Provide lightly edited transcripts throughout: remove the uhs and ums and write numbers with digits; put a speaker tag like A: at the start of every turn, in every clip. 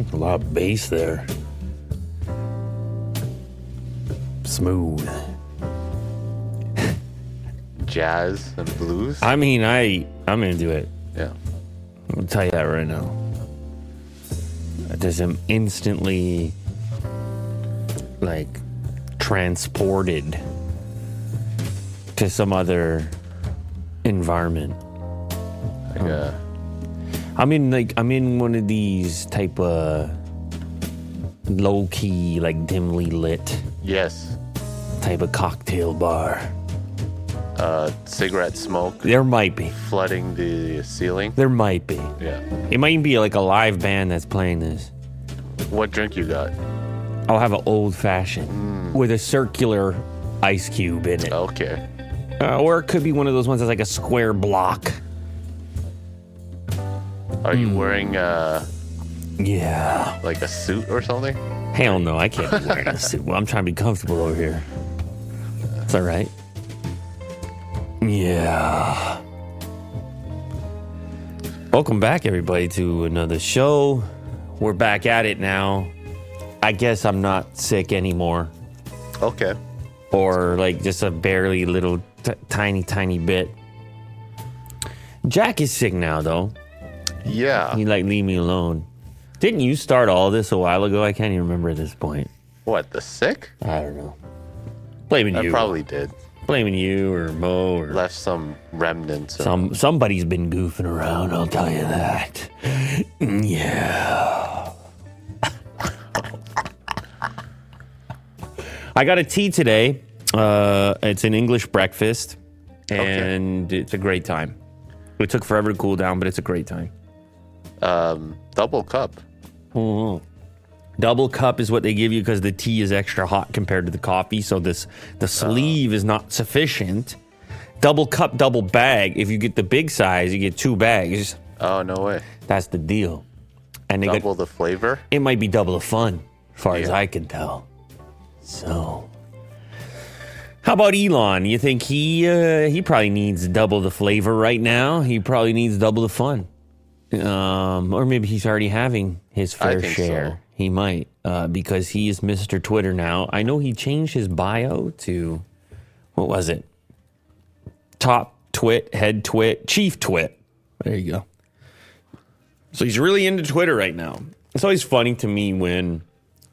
A: A lot of bass there. Smooth.
B: Jazz and blues.
A: I mean, I'm into it.
B: Yeah.
A: I'll tell you that right now. I just am instantly, like, transported to some other environment.
B: Like
A: I'm in one of these type of low-key, like, dimly lit
B: yes.
A: type of cocktail bar.
B: Cigarette smoke
A: There might be.
B: flooding the ceiling.
A: There might be.
B: Yeah.
A: It might even be like a live band that's playing this.
B: What drink you got?
A: I'll have an old-fashioned with a circular ice cube in it.
B: Okay.
A: Or it could be one of those ones that's like a square block.
B: Are you wearing
A: Yeah.
B: like a suit or something?
A: Hell no, I can't be wearing a suit. Well, I'm trying to be comfortable over here. It's all right. Yeah. Welcome back, everybody, to another show. We're back at it now. I guess I'm not sick anymore.
B: Okay.
A: Or like just a barely little tiny bit. Jack is sick now, though.
B: Yeah.
A: He like leave me alone. Didn't you start all this a while ago? I can't even remember at this point.
B: What, the sick?
A: I don't know. Blaming
B: I
A: you.
B: probably did.
A: Blaming you or Mo or
B: Left some remnants. Of,
A: somebody's been goofing around, I'll tell you that. Yeah. I got a tea today. It's an English breakfast, and It's a great time. It took forever to cool down, but it's a great time.
B: double cup.
A: Mm-hmm. Double cup is what they give you because the tea is extra hot compared to the coffee, so the sleeve is not sufficient. Double cup, double bag. If you get the big size, you get 2 bags.
B: Oh, no way.
A: That's the deal. And they
B: Double the flavor?
A: it might be double the fun, as far as
B: Yeah.
A: I can tell. So, how about Elon? You think he probably needs double the flavor right now? He probably needs double the fun. Or maybe he's already having his fair
B: think
A: share.
B: so.
A: He might, because he is Mr. Twitter now. I know he changed his bio to, what was it? Top twit, head twit, chief twit. There you go. So he's really into Twitter right now. It's always funny to me when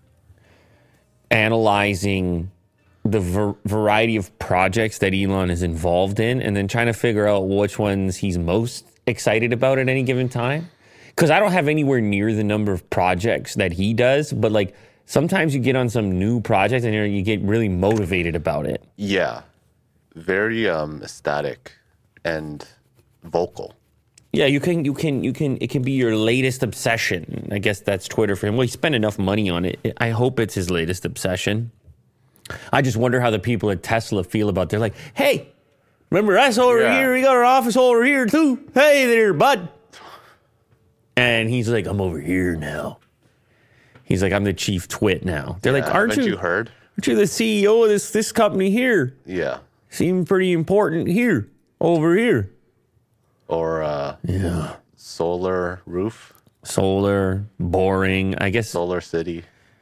A: analyzing the variety of projects that Elon is involved in and then trying to figure out which ones he's most excited about at any given time. Because I don't have anywhere near the number of projects that he does, but like sometimes you get on some new project and you get really motivated about it.
B: Yeah. Very ecstatic and vocal.
A: Yeah, you can, it can be your latest obsession. I guess that's Twitter for him. Well, he spent enough money on it. I hope it's his latest obsession. I just wonder how the people at Tesla feel about it. They're like, hey, remember us over here? We got our office over here too. Hey there, bud. And he's like, I'm over here now. He's like, I'm the chief twit now. They're like, aren't you
B: heard?
A: Aren't you the CEO of this company here?
B: Yeah.
A: Seem pretty important here, over here.
B: Or solar roof.
A: Solar, boring, I guess.
B: Solar City.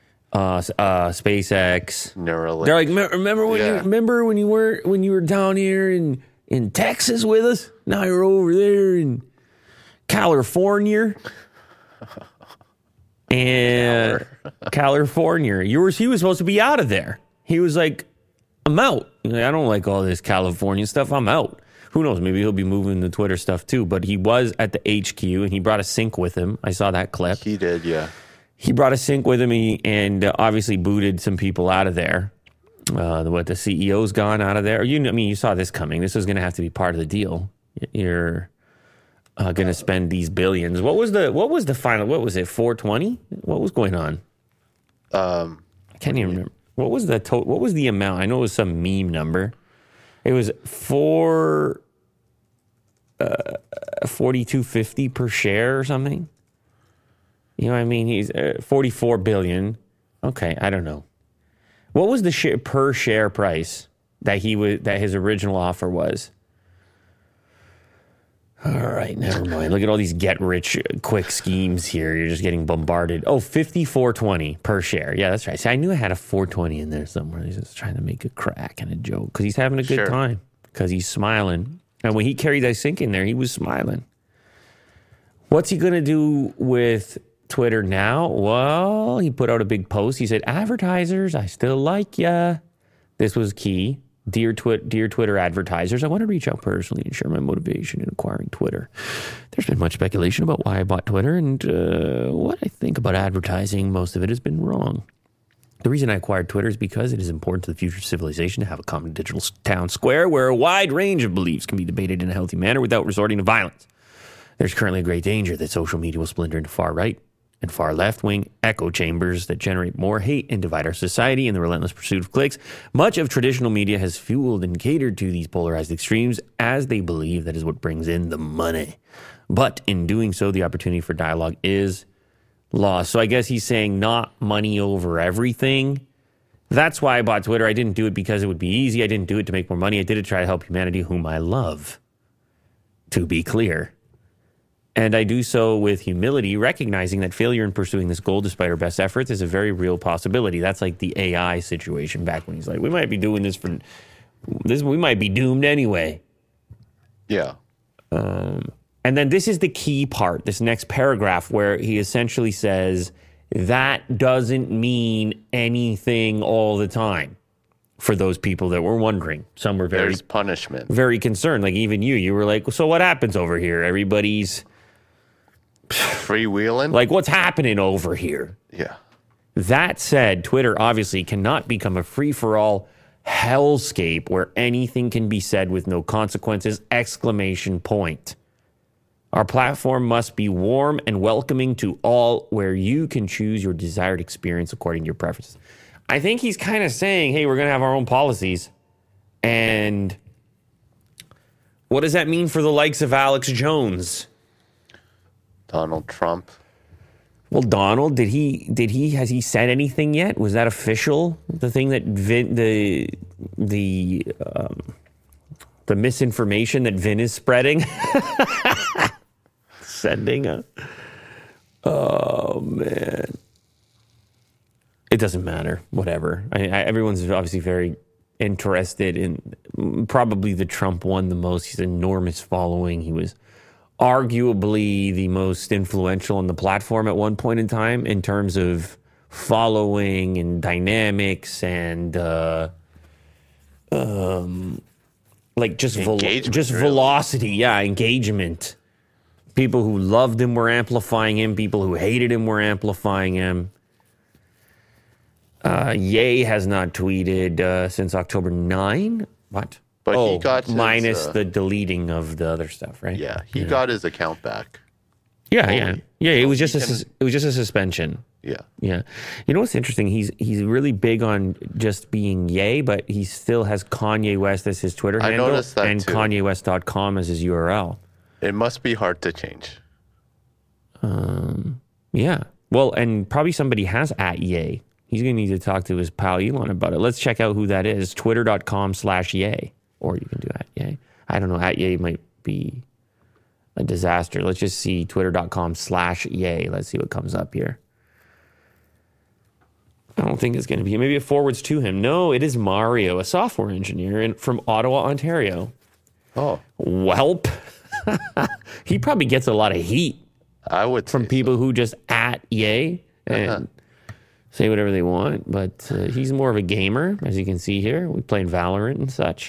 A: SpaceX.
B: Neuralink.
A: They're like, remember when you were down here in Texas with us? Now you're over there in California. And California. He was supposed to be out of there. He was like, I'm out. He's like, I don't like all this California stuff. I'm out. Who knows? Maybe he'll be moving the Twitter stuff too. But he was at the HQ and he brought a sink with him. I saw that clip.
B: He did, yeah.
A: He brought a sink with him and obviously booted some people out of there. The CEO's gone out of there. You saw this coming. This was going to have to be part of the deal. You're going to spend these billions. What was the final? What was it? 420? What was going on? I can't even remember. What was the What was the amount? I know it was some meme number. It was 42.50 per share or something. You know what I mean? He's 44 billion. Okay, I don't know. What was the per share price that his original offer was? All right, never mind. Look at all these get-rich-quick schemes here. You're just getting bombarded. Oh, 54.20 per share. Yeah, that's right. See, I knew I had a 420 in there somewhere. He's just trying to make a crack and a joke because he's having a good time because he's smiling. And when he carried that sink in there, he was smiling. What's he going to do with Twitter now? Well, he put out a big post. He said, advertisers, I still like ya. This was key. Dear Twitter advertisers, I want to reach out personally and share my motivation in acquiring Twitter. There's been much speculation about why I bought Twitter and what I think about advertising. Most of it has been wrong. The reason I acquired Twitter is because it is important to the future of civilization to have a common digital town square where a wide range of beliefs can be debated in a healthy manner without resorting to violence. There's currently a great danger that social media will splinter into far right and far left-wing echo chambers that generate more hate and divide our society in the relentless pursuit of clicks. Much of traditional media has fueled and catered to these polarized extremes as they believe that is what brings in the money. But in doing so, the opportunity for dialogue is lost. So I guess he's saying not money over everything. That's why I bought Twitter. I didn't do it because it would be easy. I didn't do it to make more money. I did it to try to help humanity, whom I love, to be clear. And I do so with humility, recognizing that failure in pursuing this goal, despite our best efforts, is a very real possibility. That's like the AI situation back when he's like, we might be doing this for this. We might be doomed anyway.
B: Yeah.
A: And then this is the key part, this next paragraph, where he essentially says that doesn't mean anything all the time. For those people that were wondering, some were
B: There's punishment.
A: very concerned. Like even you were like, so what happens over here? Everybody's
B: freewheeling.
A: Like, what's happening over here?
B: Yeah.
A: That said, Twitter obviously cannot become a free-for-all hellscape where anything can be said with no consequences! Exclamation point. Our platform must be warm and welcoming to all, where you can choose your desired experience according to your preferences. I think he's kind of saying, hey, we're going to have our own policies. And what does that mean for the likes of Alex Jones?
B: Donald Trump.
A: Well, Donald, has he said anything yet? Was that official? The thing that the misinformation that Vin is spreading? Oh, man. It doesn't matter. Whatever. Everyone's obviously very interested in probably the Trump one the most. He's an enormous following. He was arguably the most influential on the platform at one point in time in terms of following and dynamics and like just velocity. Yeah, engagement. People who loved him were amplifying him. People who hated him were amplifying him. Ye has not tweeted since October 9. What?
B: But he got
A: minus the deleting of the other stuff, right?
B: Yeah, he got his account back.
A: Yeah. It was just a suspension.
B: Yeah.
A: You know what's interesting? He's really big on just being Ye, but he still has Kanye West as his Twitter handle.
B: I noticed that
A: and
B: too.
A: KanyeWest.com as his URL.
B: It must be hard to change.
A: Yeah. Well, and probably somebody has at Ye. He's going to need to talk to his pal Elon about it. Let's check out who that is. Twitter.com/Ye. Or you can do at Ye. I don't know. At Ye might be a disaster. Let's just see Twitter.com/Ye. Let's see what comes up here. I don't think it's going to be. Maybe it forwards to him. No, it is Mario, a software engineer from Ottawa, Ontario.
B: Oh.
A: Welp. He probably gets a lot of heat.
B: I would
A: from people who just at Ye and say whatever they want. But he's more of a gamer, as you can see here. We played Valorant and such.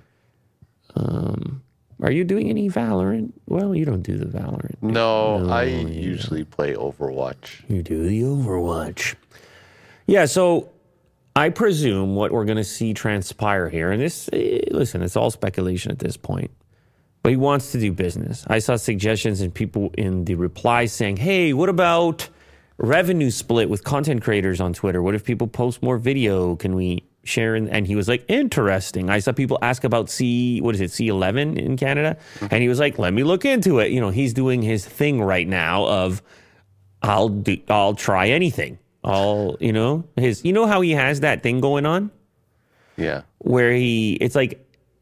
A: Are you doing any Valorant? Well, you don't do the Valorant.
B: No, I usually play Overwatch.
A: You do the Overwatch. Yeah, so I presume what we're going to see transpire here, and this, listen, it's all speculation at this point, but he wants to do business. I saw suggestions and people in the replies saying, hey, what about revenue split with content creators on Twitter? What if people post more video? Can we share? And he was like, interesting. I saw people ask about C11 in Canada? And he was like, let me look into it. You know, he's doing his thing right now of, I'll try anything. How he has that thing going on?
B: Yeah.
A: Where it's like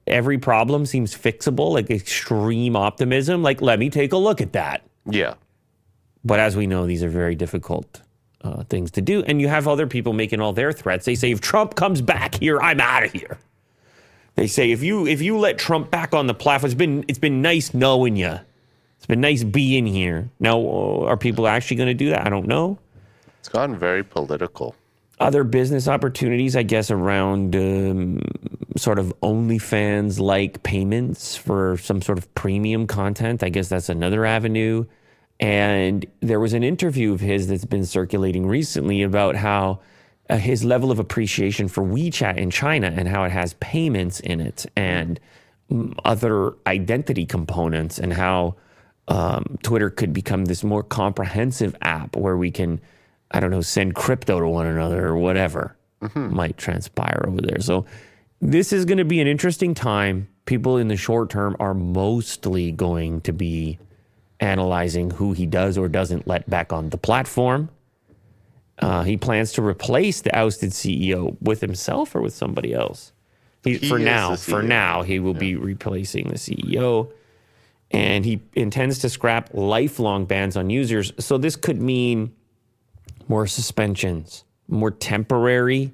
A: every problem seems fixable, like extreme optimism. Like, let me take a look at that.
B: Yeah.
A: But as we know, these are very difficult things to do. And you have other people making all their threats. They say, if Trump comes back here, I'm out of here. They say, if you let Trump back on the platform, it's been nice knowing you. It's been nice being here. Now, are people actually going to do that? I don't know.
B: It's gotten very political.
A: Other business opportunities, I guess, around sort of OnlyFans-like payments for some sort of premium content. I guess that's another avenue. And there was an interview of his that's been circulating recently about how his level of appreciation for WeChat in China and how it has payments in it and other identity components, and how Twitter could become this more comprehensive app where we can, I don't know, send crypto to one another or whatever might transpire over there. So this is going to be an interesting time. People in the short term are mostly going to be analyzing who he does or doesn't let back on the platform. He plans to replace the ousted CEO with himself or with somebody else. For now, he will be replacing the CEO. And he intends to scrap lifelong bans on users. So this could mean more suspensions, more temporary,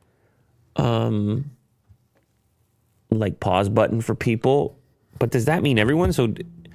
A: like pause button for people. But does that mean everyone? So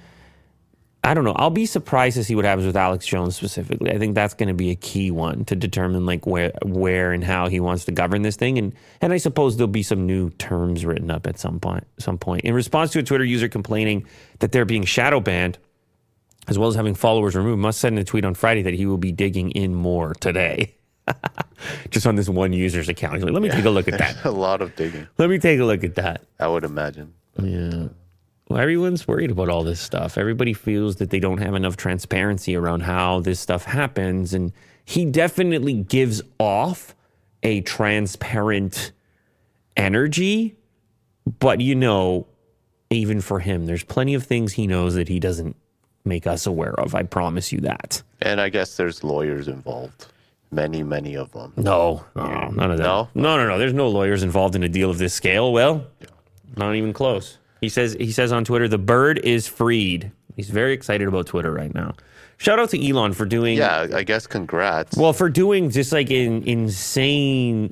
A: I don't know. I'll be surprised to see what happens with Alex Jones specifically. I think that's going to be a key one to determine like where and how he wants to govern this thing. And I suppose there'll be some new terms written up at some point. In response to a Twitter user complaining that they're being shadow banned, as well as having followers removed, Musk said in a tweet on Friday that he will be digging in more today. Just on this one user's account. He's like, let me take a look at that.
B: A lot of digging.
A: Let me take a look at that.
B: I would imagine.
A: Yeah. Well, everyone's worried about all this stuff. Everybody feels that they don't have enough transparency around how this stuff happens. And he definitely gives off a transparent energy. But, you know, even for him, there's plenty of things he knows that he doesn't make us aware of. I promise you that.
B: And I guess there's lawyers involved. Many, many of them.
A: No, none of that. No. There's no lawyers involved in a deal of this scale. Well, not even close. He says on Twitter, the bird is freed. He's very excited about Twitter right now. Shout out to Elon for doing...
B: Yeah, I guess congrats.
A: Well, for doing just like insane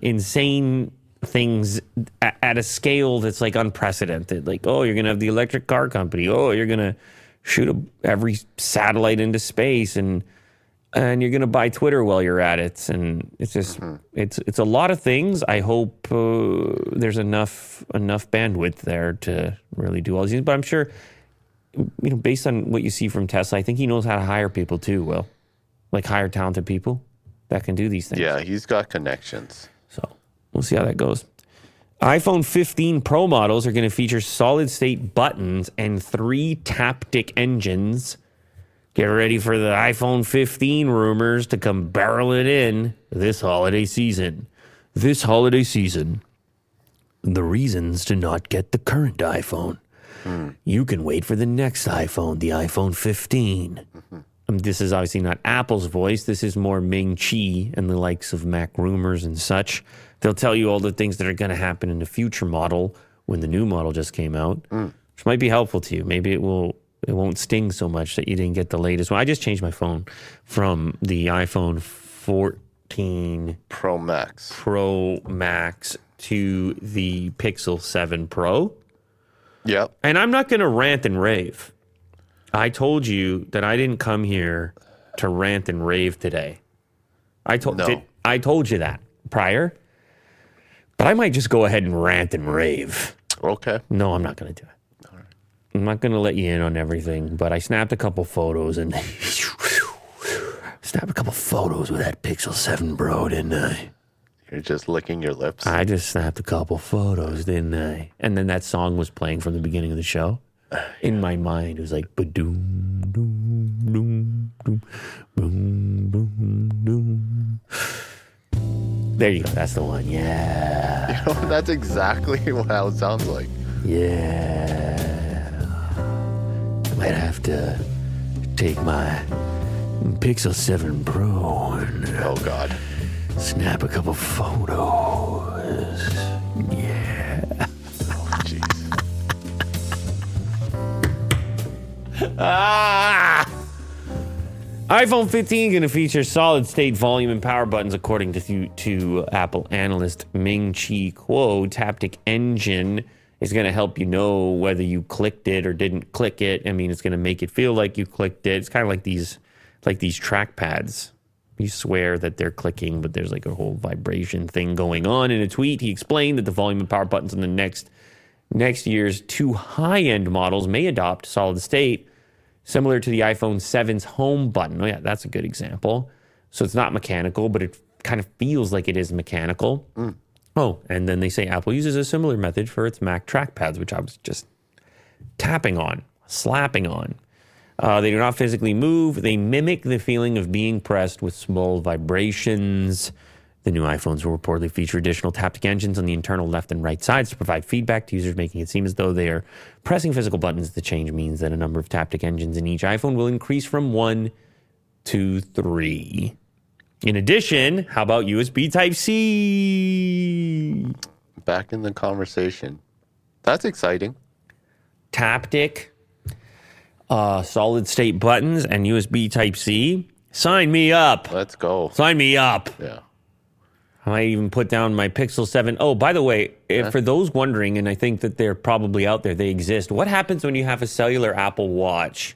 A: things at a scale that's like unprecedented. Like, oh, you're going to have the electric car company. Oh, you're going to shoot every satellite into space and you're going to buy Twitter while you're at it. And it's just, it's a lot of things. I hope there's enough bandwidth there to really do all these things. But I'm sure, you know, based on what you see from Tesla, I think he knows how to hire people too, Will. Like hire talented people that can do these things.
B: Yeah, he's got connections.
A: So we'll see how that goes. iPhone 15 Pro models are going to feature solid-state buttons and 3 Taptic engines. Get ready for the iPhone 15 rumors to come barreling in this holiday season. This holiday season, the reasons to not get the current iPhone. You can wait for the next iPhone, the iPhone 15. This is obviously not Apple's voice. This is more Ming Chi and the likes of Mac Rumors and such. They'll tell you all the things that are going to happen in the future model when the new model just came out, which might be helpful to you. Maybe it won't sting so much that you didn't get the latest one. I just changed my phone from the iPhone 14
B: Pro Max
A: to the Pixel 7 Pro.
B: Yep.
A: And I'm not going to rant and rave. I told you that I didn't come here to rant and rave today. I told you that prior. But I might just go ahead and rant and rave.
B: Okay.
A: No, I'm not going to do it. I'm not going to let you in on everything, but I snapped a couple photos with that Pixel 7 Pro, didn't I?
B: You're just licking your lips.
A: I just snapped a couple photos, didn't I? And then that song was playing from the beginning of the show. In my mind, it was like, ba-doom, doom, doom, doom, boom, boom, doom. There you go. That's the one. Yeah.
B: You know, that's exactly how it sounds like.
A: Yeah. I might have to take my Pixel 7 Pro and
B: Oh, God.
A: snap a couple photos. Yeah.
B: Oh, jeez.
A: iPhone 15 going to feature solid-state volume and power buttons, according to Apple analyst Ming-Chi Kuo. Taptic Engine is going to help you know whether you clicked it or didn't click it. I mean, it's going to make it feel like you clicked it. It's kind of like these trackpads. You swear that they're clicking, but there's like a whole vibration thing going on. In a tweet, he explained that the volume and power buttons on the next year's 2 high-end models may adopt solid state, similar to the iPhone 7's home button. Oh yeah, that's a good example. So it's not mechanical, but it kind of feels like it is mechanical. Oh, and then they say Apple uses a similar method for its Mac trackpads, which I was just tapping on, slapping on. They do not physically move. They mimic the feeling of being pressed with small vibrations. The new iPhones will reportedly feature additional taptic engines on the internal left and right sides to provide feedback to users, making it seem as though they are pressing physical buttons. The change means that a number of taptic engines in each iPhone will increase from 1 to 3. In addition, how about USB Type-C?
B: Back in the conversation. That's exciting.
A: Taptic, solid-state buttons, and USB Type-C. Sign me up.
B: Let's go.
A: Sign me up.
B: Yeah.
A: I might even put down my Pixel 7. Oh, by the way, for those wondering, and I think that they're probably out there, they exist. What happens when you have a cellular Apple Watch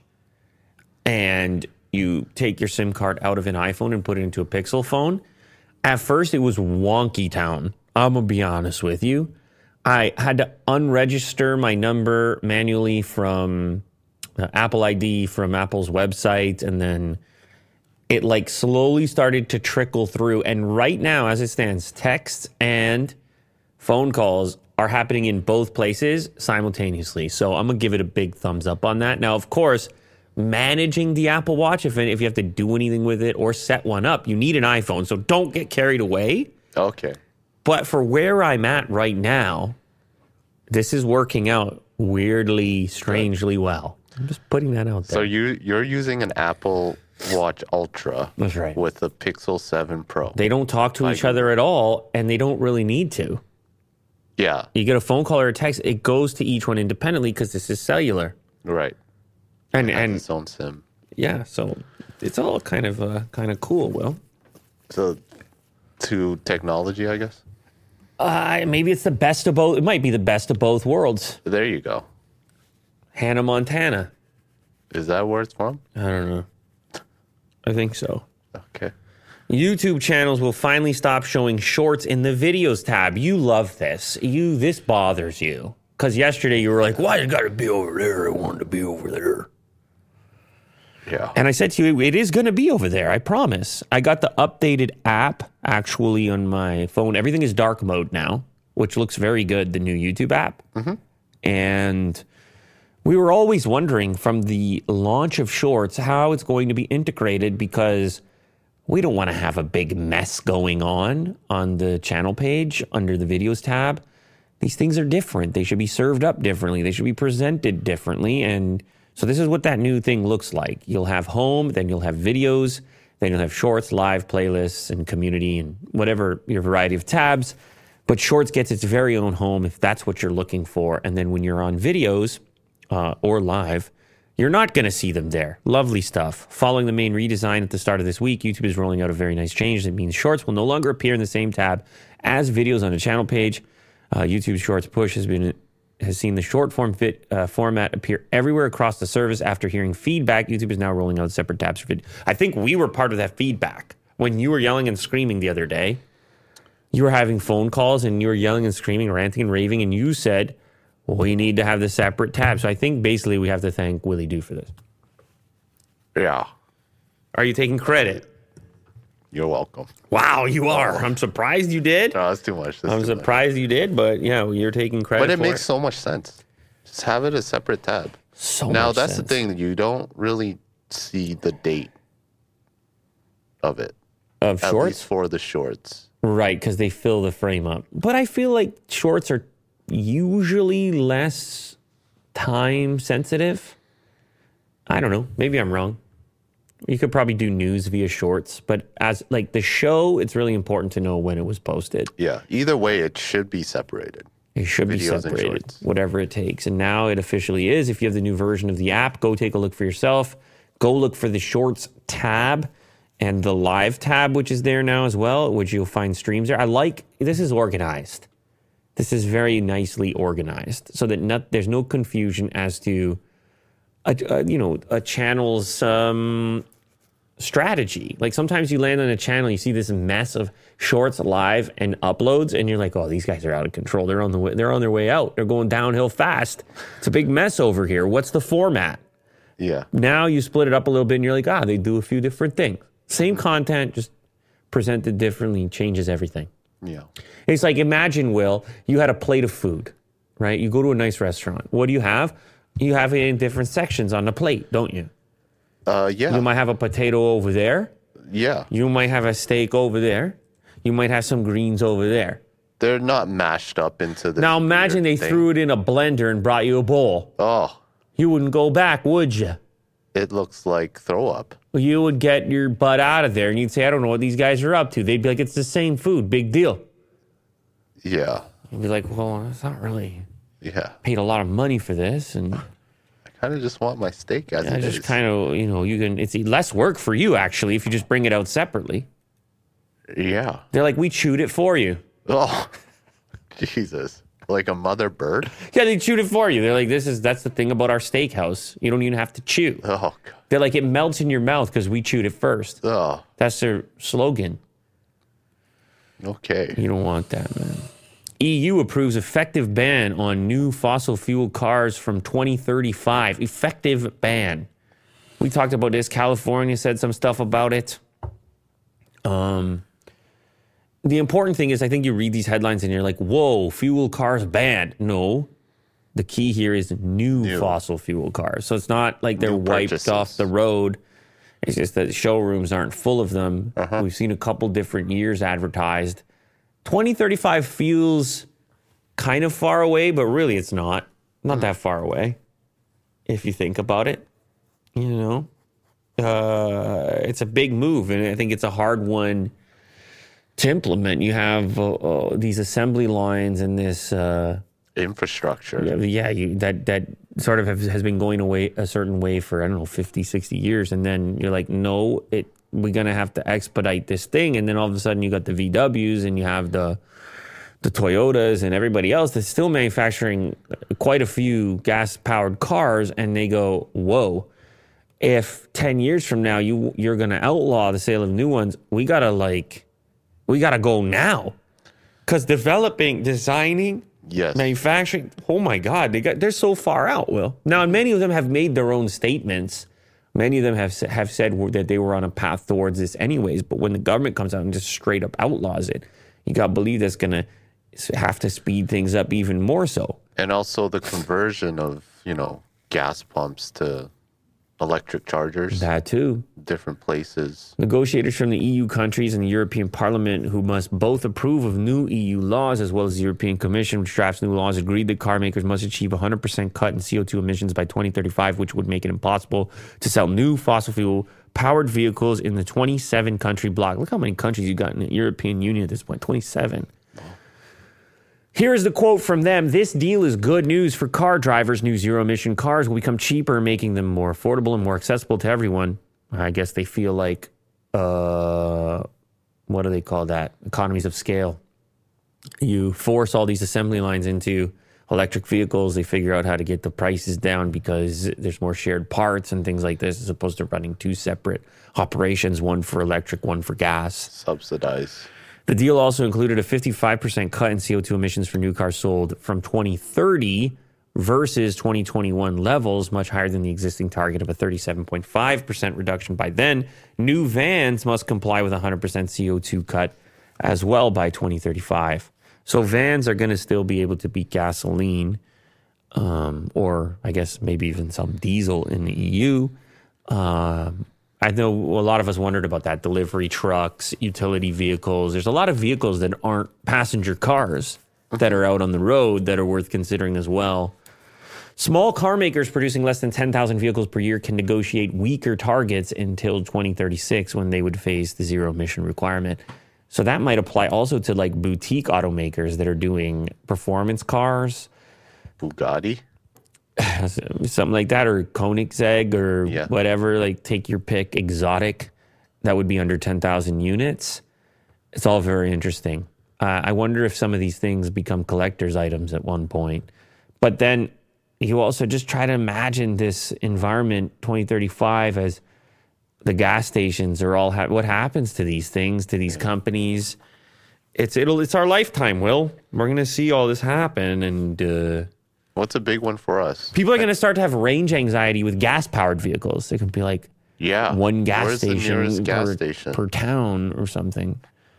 A: and you take your SIM card out of an iPhone and put it into a Pixel phone? At first, it was wonky town. I'm going to be honest with you. I had to unregister my number manually from Apple ID from Apple's website, and then it like slowly started to trickle through. And right now, as it stands, texts and phone calls are happening in both places simultaneously. So I'm going to give it a big thumbs up on that. Now, of course, managing the Apple Watch, if you have to do anything with it or set one up, you need an iPhone. So don't get carried away.
B: Okay.
A: But for where I'm at right now, this is working out weirdly, strangely well. I'm just putting that out there.
B: So you're using an Apple Watch Ultra.
A: That's right.
B: With a Pixel 7 Pro.
A: They don't talk to each other at all, and they don't really need to.
B: Yeah.
A: You get a phone call or a text, it goes to each one independently because this is cellular.
B: Right.
A: And
B: its own SIM.
A: Yeah, so it's all kind of cool, Will.
B: So to technology, I guess?
A: Maybe it's the best of both. It might be the best of both worlds.
B: There you go.
A: Hannah Montana.
B: Is that where it's from?
A: I don't know. I think so.
B: Okay.
A: YouTube channels will finally stop showing shorts in the videos tab. You love this. This bothers you. Because yesterday you were like, why you got to be over there? I wanted to be over there.
B: Yeah.
A: And I said to you, it is going to be over there. I promise. I got the updated app actually on my phone. Everything is dark mode now, which looks very good, the new YouTube app. Mm-hmm. And we were always wondering from the launch of Shorts how it's going to be integrated, because we don't want to have a big mess going on the channel page under the videos tab. These things are different. They should be served up differently. They should be presented differently. And so this is what that new thing looks like. You'll have home, then you'll have videos, then you'll have Shorts, live, playlists, and community, and whatever your variety of tabs. But Shorts gets its very own home if that's what you're looking for. And then when you're on videos or live, you're not going to see them there. Lovely stuff. Following the main redesign at the start of this week, YouTube is rolling out a very nice change that means Shorts will no longer appear in the same tab as videos on the channel page. YouTube Shorts push has seen the short form format appear everywhere across the service. After hearing feedback, YouTube is now rolling out separate tabs for video. I think we were part of that feedback when you were yelling and screaming the other day. You were having phone calls and you were yelling and screaming, ranting and raving, and you said, we need to have the separate tab. So I think basically we have to thank Willie Doo for this.
B: Yeah.
A: Are you taking credit?
B: You're welcome.
A: Wow, you are. I'm surprised you did.
B: No, that's too much.
A: I'm surprised you did, but yeah, you're taking credit.
B: But it makes so much sense. Just have it a separate tab. Now that's the thing. You don't really see the date of it.
A: Of Shorts?
B: At least for the Shorts.
A: Right, because they fill the frame up. But I feel like Shorts are usually less time sensitive. I don't know. Maybe I'm wrong. You could probably do news via Shorts, but as like the show, it's really important to know when it was posted.
B: Yeah. Either way, it should be separated.
A: It should be separated, whatever it takes. And now it officially is. If you have the new version of the app, go take a look for yourself. Go look for the Shorts tab and the Live tab, which is there now as well, which you'll find streams there. This is organized. This is very nicely organized so that there's no confusion as to a channel's strategy. Like sometimes you land on a channel, you see this mess of Shorts, Live, and uploads, and you're like, "Oh, these guys are out of control. They're on their way out. They're going downhill fast. It's a big mess over here. What's the format?"
B: Yeah.
A: Now you split it up a little bit, and you're like, they do a few different things. Same content, just presented differently, changes everything.
B: Yeah.
A: It's like, imagine, Will, you had a plate of food, right? You go to a nice restaurant. What do you have? You have it in different sections on the plate, don't you?
B: Yeah.
A: You might have a potato over there.
B: Yeah.
A: You might have a steak over there. You might have some greens over there.
B: They're not mashed up into the...
A: Now imagine they threw it in a blender and brought you a bowl.
B: Oh.
A: You wouldn't go back, would you?
B: It looks like throw up.
A: You would get your butt out of there and you'd say, "I don't know what these guys are up to." They'd be like, "It's the same food. Big deal."
B: Yeah.
A: You'd be like, "Well, it's not really...
B: Yeah.
A: Paid a lot of money for this." And
B: I kind of just want my steak as it is.
A: Just kind of, it's less work for you, actually, if you just bring it out separately.
B: Yeah.
A: They're like, "We chewed it for you."
B: Oh, Jesus. Like a mother bird?
A: Yeah, they chewed it for you. They're like, that's the thing about our steakhouse. You don't even have to chew.
B: Oh, God.
A: They're like, it melts in your mouth because we chewed it first.
B: Oh.
A: That's their slogan.
B: Okay.
A: You don't want that, man. EU approves effective ban on new fossil fuel cars from 2035. Effective ban. We talked about this. California said some stuff about it. The important thing is, I think you read these headlines and you're like, "Whoa, fuel cars banned." No, the key here is new fossil fuel cars. So it's not like they're wiped off the road. It's just that showrooms aren't full of them. We've seen a couple different years advertised. 2035 feels kind of far away, but really it's not. Not that far away, if you think about it. It's a big move, and I think it's a hard one to implement. You have these assembly lines and this
B: infrastructure.
A: That sort of has been going away a certain way for, I don't know, 50, 60 years. And then you're like, no, we're going to have to expedite this thing. And then all of a sudden you got the VWs and you have the Toyotas and everybody else that's still manufacturing quite a few gas-powered cars. And they go, whoa, if 10 years from now you're going to outlaw the sale of new ones, we got to go now. Because designing, manufacturing, oh my God, they're so far out, Will. Now, and many of them have made their own statements. Many of them have said that they were on a path towards this anyways. But when the government comes out and just straight up outlaws it, you got to believe that's going to have to speed things up even more so.
B: And also the conversion of, gas pumps to electric chargers.
A: That too.
B: Different places.
A: Negotiators from the EU countries and the European Parliament, who must both approve of new EU laws, as well as the European Commission, which drafts new laws, agreed that car makers must achieve 100% cut in CO2 emissions by 2035, which would make it impossible to sell new fossil fuel powered vehicles in the 27-country bloc. Look how many countries you got in the European Union at this point, 27. Here's the quote from them. "This deal is good news for car drivers. New zero-emission cars will become cheaper, making them more affordable and more accessible to everyone." I guess they feel like, what do they call that? Economies of scale. You force all these assembly lines into electric vehicles. They figure out how to get the prices down because there's more shared parts and things like this, as opposed to running two separate operations, one for electric, one for gas.
B: Subsidize.
A: The deal also included a 55% cut in CO2 emissions for new cars sold from 2030 versus 2021 levels, much higher than the existing target of a 37.5% reduction by then. New vans must comply with a 100% CO2 cut as well by 2035. So vans are going to still be able to beat gasoline, or I guess maybe even some diesel in the EU. I know a lot of us wondered about that. Delivery trucks, utility vehicles. There's a lot of vehicles that aren't passenger cars that are out on the road that are worth considering as well. Small car makers producing less than 10,000 vehicles per year can negotiate weaker targets until 2036 when they would face the zero emission requirement. So that might apply also to like boutique automakers that are doing performance cars.
B: Bugatti?
A: Something like that, or Koenigsegg, or whatever, like take your pick, exotic. That would be under 10,000 units. It's all very interesting. I wonder if some of these things become collector's items at one point. But then you also just try to imagine this environment 2035 as the gas stations are all what happens to these things, to these companies. It's our lifetime, Will. We're going to see all this happen. And
B: what's a big one for us?
A: People are going to start to have range anxiety with gas-powered vehicles. It could be like one gas station per town or something.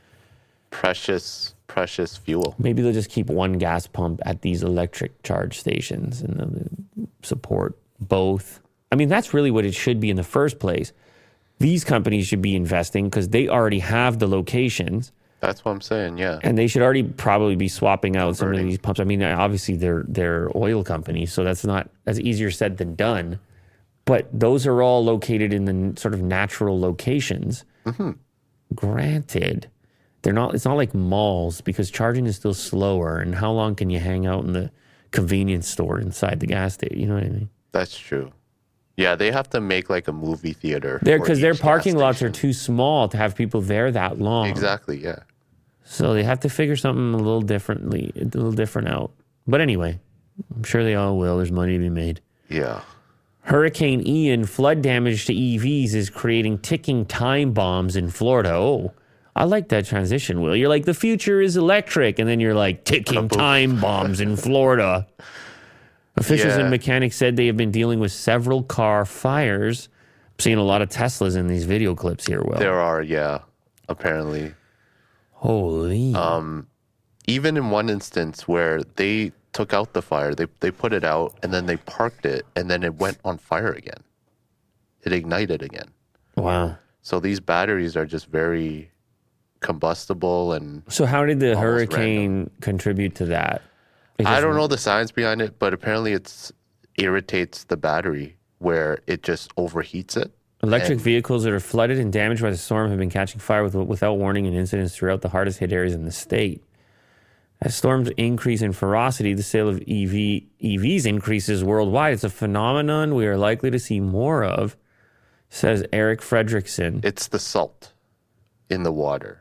B: Precious fuel.
A: Maybe they'll just keep one gas pump at these electric charge stations and they'll support both. I mean, that's really what it should be in the first place. These companies should be investing because they already have the locations.
B: That's what I'm saying, yeah.
A: And they should already probably be swapping out some of these pumps. I mean, obviously they're oil companies, so that's easier said than done. But those are all located in the sort of natural locations. Mm-hmm. Granted, it's not like malls because charging is still slower. And how long can you hang out in the convenience store inside the gas station? You know what I mean?
B: That's true. Yeah, they have to make like a movie theater.
A: Because their parking lots are too small to have people there that long.
B: Exactly, yeah.
A: So they have to figure something a little different out. But anyway, I'm sure they all will. There's money to be made.
B: Yeah.
A: Hurricane Ian flood damage to EVs is creating ticking time bombs in Florida. Oh, I like that transition, Will. You're like, the future is electric. And then you're like, ticking time bombs in Florida. Officials and mechanics said they have been dealing with several car fires. I'm seeing a lot of Teslas in these video clips here, Will.
B: There are, yeah, apparently.
A: Holy.
B: Even in one instance where they took out the fire, they put it out, and then they parked it, and then it went on fire again. It ignited again.
A: Wow.
B: So these batteries are just very combustible and...
A: So how did the hurricane contribute to that?
B: I don't know the science behind it, but apparently it irritates the battery where it just overheats it.
A: Electric vehicles that are flooded and damaged by the storm have been catching fire without warning in incidents throughout the hardest hit areas in the state. As storms increase in ferocity, the sale of EVs increases worldwide. It's a phenomenon we are likely to see more of, says Eric Fredrickson.
B: It's the salt in the water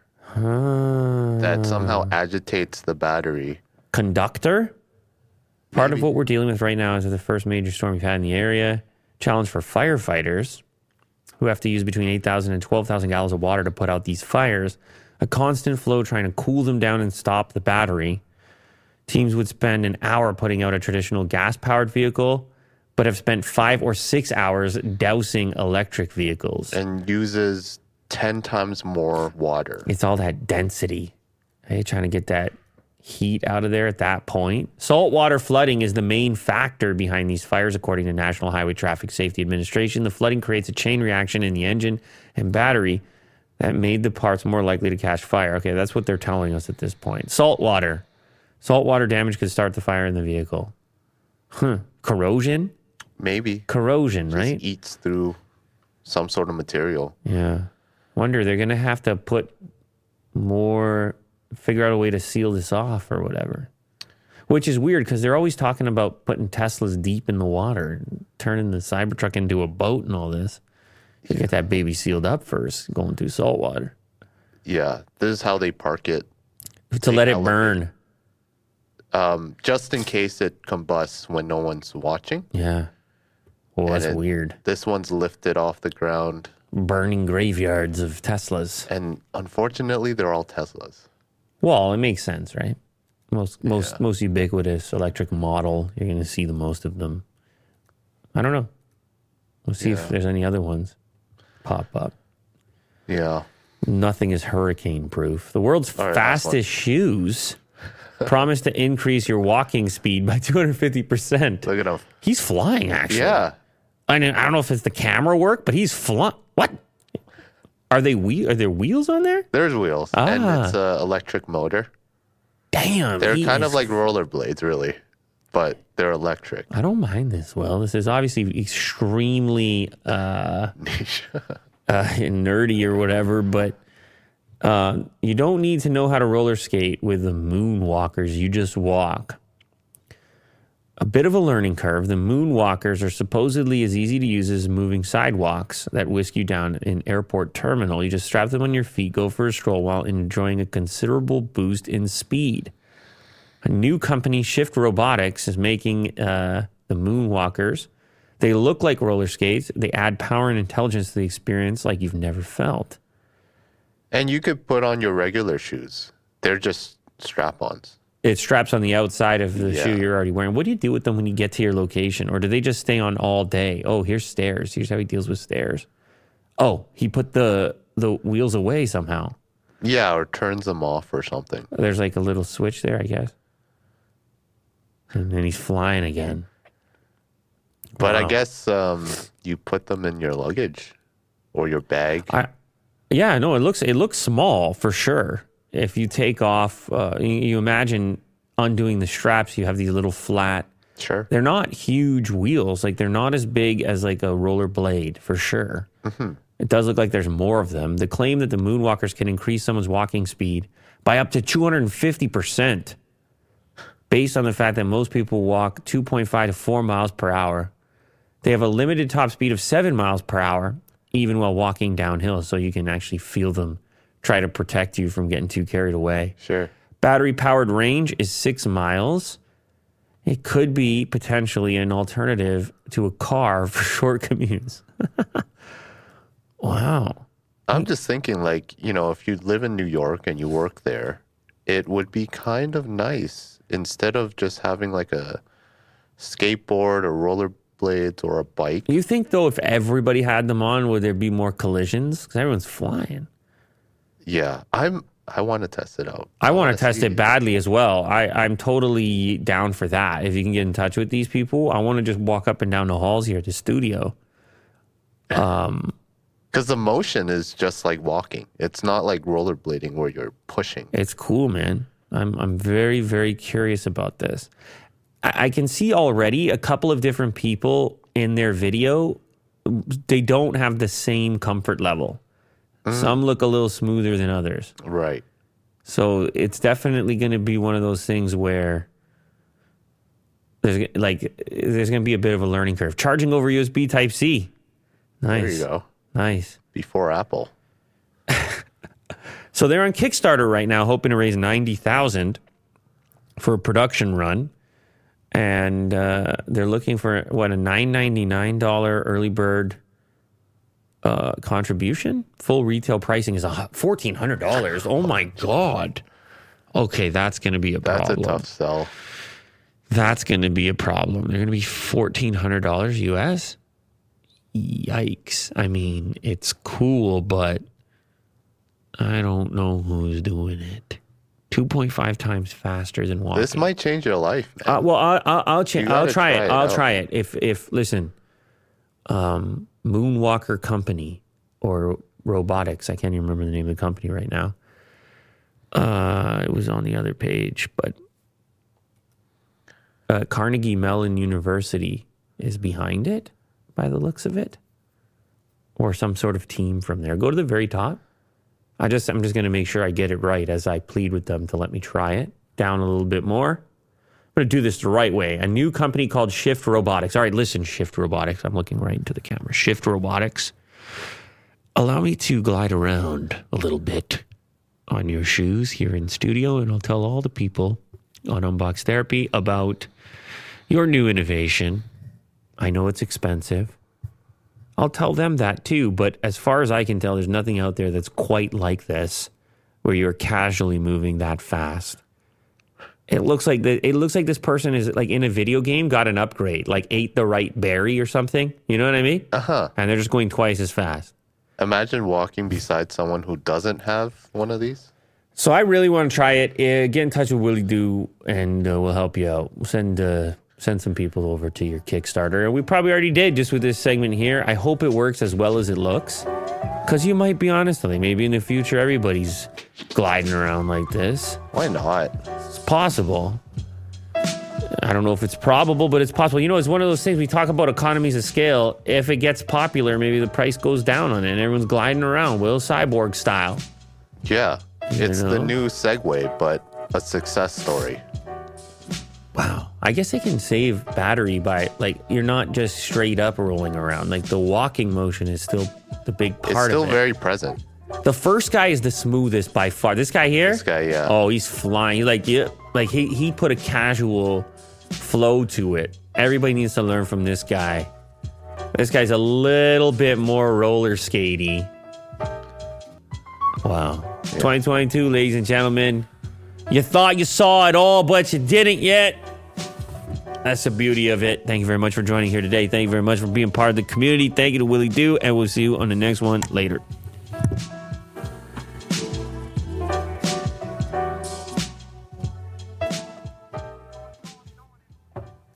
B: that somehow agitates the battery.
A: Conductor? Part of what we're dealing with right now is the first major storm we've had in the area. Challenge for firefighters who have to use between 8,000 and 12,000 gallons of water to put out these fires. A constant flow trying to cool them down and stop the battery. Teams would spend an hour putting out a traditional gas-powered vehicle, but have spent 5 or 6 hours dousing electric vehicles.
B: And uses 10 times more water.
A: It's all that density. Hey, trying to get that heat out of there at that point. Saltwater flooding is the main factor behind these fires, according to National Highway Traffic Safety Administration. The flooding creates a chain reaction in the engine and battery that made the parts more likely to catch fire. Okay, that's what they're telling us at this point. Saltwater damage could start the fire in the vehicle. Corrosion?
B: Maybe.
A: Corrosion,
B: just
A: right?
B: Eats through some sort of material.
A: Yeah. Wonder they're going to have to figure out a way to seal this off or whatever. Which is weird because they're always talking about putting Teslas deep in the water, turning the Cybertruck into a boat and all this. You get that baby sealed up first, going through salt water.
B: Yeah, this is how they park it.
A: To let it burn.
B: Just in case it combusts when no one's watching.
A: Yeah. Well, that's weird.
B: This one's lifted off the ground.
A: Burning graveyards of Teslas.
B: And unfortunately, they're all Teslas.
A: Well, it makes sense, right? Most ubiquitous electric model, you're going to see the most of them. I don't know. We'll see if there's any other ones pop up.
B: Yeah.
A: Nothing is hurricane proof. The world's fastest shoes promise to increase your walking speed by 250%.
B: Look at him.
A: He's flying, actually.
B: Yeah.
A: I don't know if it's the camera work, but he's flying. What? Are there wheels on there?
B: There's wheels. And it's an electric motor.
A: Damn.
B: They're kind of like rollerblades, really. But they're electric.
A: I don't mind this. Well, this is obviously extremely
B: niche.
A: Nerdy or whatever, but You don't need to know how to roller skate with the Moonwalkers. You just walk. A bit of a learning curve. The Moonwalkers are supposedly as easy to use as moving sidewalks that whisk you down an airport terminal. You just strap them on your feet, go for a stroll while enjoying a considerable boost in speed. A new company, Shift Robotics, is making the Moonwalkers. They look like roller skates. They add power and intelligence to the experience like you've never felt.
B: And you could put on your regular shoes. They're just strap-ons.
A: It straps on the outside of the shoe you're already wearing. What do you do with them when you get to your location? Or do they just stay on all day? Oh, here's stairs. Here's how he deals with stairs. Oh, he put the wheels away somehow.
B: Yeah, or turns them off or something.
A: There's like a little switch there, I guess. And then he's flying again.
B: But I guess you put them in your luggage or your bag.
A: Yeah, no, it looks small for sure. If you take off, you imagine undoing the straps, you have these little flat.
B: Sure.
A: They're not huge wheels. Like they're not as big as like a roller blade for sure. Mm-hmm. It does look like there's more of them. The claim that the Moonwalkers can increase someone's walking speed by up to 250%, based on the fact that most people walk 2.5 to 4 miles per hour. They have a limited top speed of 7 miles per hour, even while walking downhill, so you can actually feel them try to protect you from getting too carried away.
B: Sure.
A: Battery-powered range is 6 miles. It could be potentially an alternative to a car for short commutes. Wow.
B: I'm just thinking, like, if you live in New York and you work there, it would be kind of nice instead of just having like a skateboard or rollerblades or a bike.
A: You think, though, if everybody had them on, would there be more collisions? Because everyone's flying.
B: Yeah, I want to test it out.
A: I want to test it badly as well. I'm totally down for that. If you can get in touch with these people, I want to just walk up and down the halls here at the studio.
B: Because the motion is just like walking. It's not like rollerblading where you're pushing.
A: It's cool, man. I'm very, very curious about this. I can see already a couple of different people in their video. They don't have the same comfort level. Some look a little smoother than others.
B: Right.
A: So it's definitely going to be one of those things where there's going to be a bit of a learning curve. Charging over USB Type-C. Nice.
B: There you go.
A: Nice.
B: Before Apple.
A: So they're on Kickstarter right now, hoping to raise $90,000 for a production run. And they're looking for, a $999 early bird contribution. Full retail pricing is $1,400. Oh my God. Okay, that's going to be a problem.
B: That's a tough sell.
A: That's going to be a problem. They're going to be $1,400 US. Yikes. I mean, it's cool, but I don't know who's doing it. 2.5 times faster than walking.
B: This might change your life, man.
A: Well, I'll try it. I'll try it. If listen, Moonwalker Company or Robotics, I can't even remember the name of the company right now. It was on the other page, but Carnegie Mellon University is behind it, by the looks of it, or some sort of team from there. Go to the very top. I'm just going to make sure I get it right as I plead with them to let me try it. Down a little bit more. I'm going to do this the right way. A new company called Shift Robotics. All right, listen, Shift Robotics. I'm looking right into the camera. Shift Robotics. Allow me to glide around a little bit on your shoes here in studio, and I'll tell all the people on Unbox Therapy about your new innovation. I know it's expensive. I'll tell them that too, but as far as I can tell, there's nothing out there that's quite like this, where you're casually moving that fast. It looks like this person is like in a video game, got an upgrade, like ate the right berry or something. You know what I mean?
B: Uh-huh.
A: And they're just going twice as fast.
B: Imagine walking beside someone who doesn't have one of these.
A: So I really want to try it. Get in touch with Willie Doo, and we'll help you out. We'll send some people over to your Kickstarter. And we probably already did just with this segment here. I hope it works as well as it looks. Because you might be honest with me. Maybe in the future, everybody's gliding around like this.
B: Why not?
A: It's possible. I don't know if it's probable, but it's possible. You know, it's one of those things we talk about economies of scale. If it gets popular, maybe the price goes down on it and everyone's gliding around, Will Cyborg style.
B: Yeah, it's the
A: know?
B: new Segway, but a success story.
A: Wow. I guess they can save battery by, like, you're not just straight up rolling around. Like, the walking motion is still the big part
B: It's still
A: of it.
B: very present.
A: The first guy is the smoothest by far. This guy here?
B: This guy, yeah.
A: Oh, he's flying. He put a casual flow to it. Everybody needs to learn from this guy. This guy's a little bit more roller skatey. Wow. Yeah. 2022, ladies and gentlemen. You thought you saw it all, but you didn't yet. That's the beauty of it. Thank you very much for joining here today. Thank you very much for being part of the community. Thank you to Willie Do, and we'll see you on the next one later.